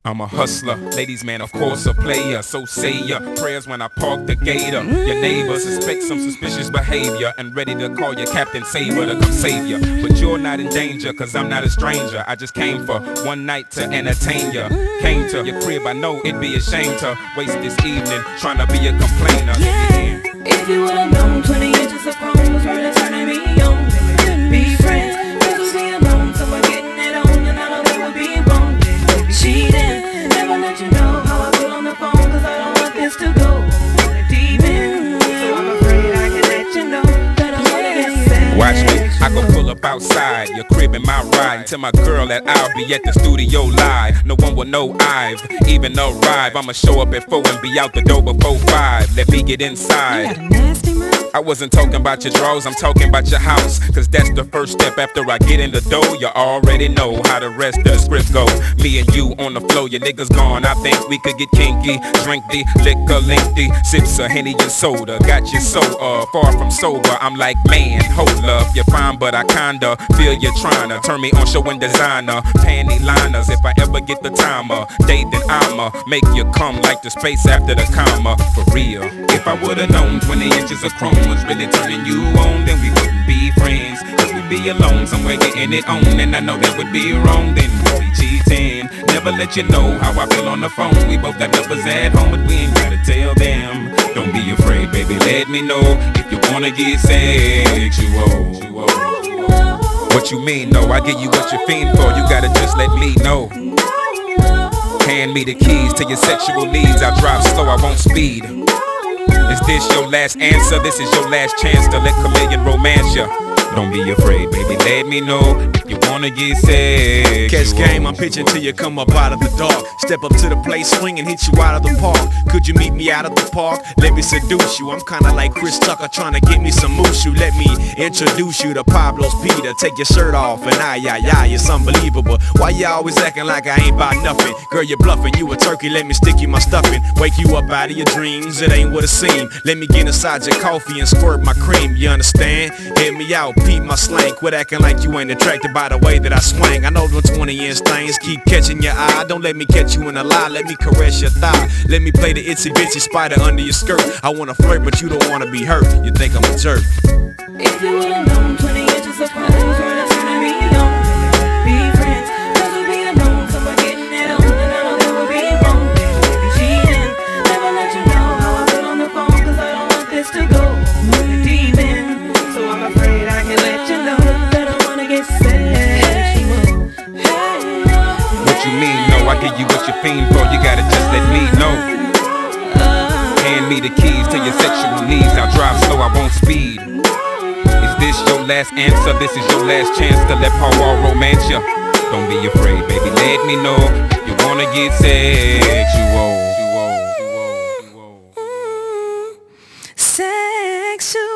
I'm a hustler, ladies man, of course a player. So say your prayers when I park the gator. Your neighbor suspects some suspicious behavior and ready to call your Captain Saber to come save you. But you're not in danger, cause I'm not a stranger. I just came for one night to entertain you. Came to your crib, I know it'd be a shame to waste this evening trying to be a complainer. Yeah. If you would've known 20 inches of chrome was really turning me on, then we couldn't be friends. Cause we alone, so we're getting it on, and I know that would be wrong. Cheating, never let you know how I feel on the phone, cause I don't want this to go deep in. So I'm afraid I can let you know that I wanna get sex. Watch me, I go pull up outside your crib in my ride and tell my girl that I'll be at the studio live. No one will know I've even arrived. I'ma show up at 4 and be out the door before 5. Let me get inside. I wasn't talking about your drawers, I'm talking about your house. Cause that's the first step after I get in the door. You already know how the rest of the script go. Me and you on the floor, your niggas gone. I think we could get kinky, drink the liquor lengthy, sips of Henny and soda. Got you so far from sober. I'm like, man, hold up, you're fine, but I kinda feel you tryna turn me on showing designer panty liners. If I ever get the timer, date then I'ma make you come like the space after the comma. For real, if I would've known 20 inches of chrome was really turning you on, then we wouldn't be friends. Cause we'd be alone somewhere getting it on, and I know that would be wrong, then we'd be cheating. Never let you know how I feel on the phone. We both got lovers at home, but we ain't gotta tell them. Don't be afraid, baby, let me know if you wanna get sexual. What you mean, no? I give you what you're fiend for. You gotta just let me know. Hand me the keys to your sexual needs. I drive slow, I won't speed. Is this your last answer? This is your last chance to let Chameleon romance ya. Don't be afraid, baby, let me know if you wanna get sexual. Catch game, I'm pitching till you come up out of the dark. Step up to the plate, swing and hit you out of the park. Could you meet me out of the park? Let me seduce you. I'm kinda like Chris Tucker trying to get me some mooshu. Let me introduce you to Pablo's Peter. Take your shirt off and it's unbelievable. Why you always acting like I ain't about nothing? Girl, you're bluffing, you a turkey, let me stick you my stuffing. Wake you up out of your dreams, it ain't what it seems. Let me get inside your coffee and squirt my cream, you understand? Hit me out, peep my slang. Quit acting like you ain't attracted by the way that I swing. I know them 20-inch things keep catching your eye. Don't let me catch you in a lie, let me caress your thigh. Let me play the itsy bitsy spider under your skirt. I wanna flirt but you don't wanna be hurt. You think I'm a jerk. If you would've known 20 inches of chrome was really turning me on, then we wouldn't be friends. Cause we'd be alone, so we're getting it on, and I know that would be wrong, then we'd be cheating. Never let you know how I feel on the phone, cause I don't want this to go deep in. So I'm afraid I can let you know that I wanna get sexual. What you mean, no? I give you what you're fiend for. You gotta just let me know. Hand me the keys to your sexual needs. I'll drive slow, I won't speed. Is this your last answer? This is your last chance to let Paul Wall romance ya. Don't be afraid, baby, let me know if you wanna get sexual. Sexual.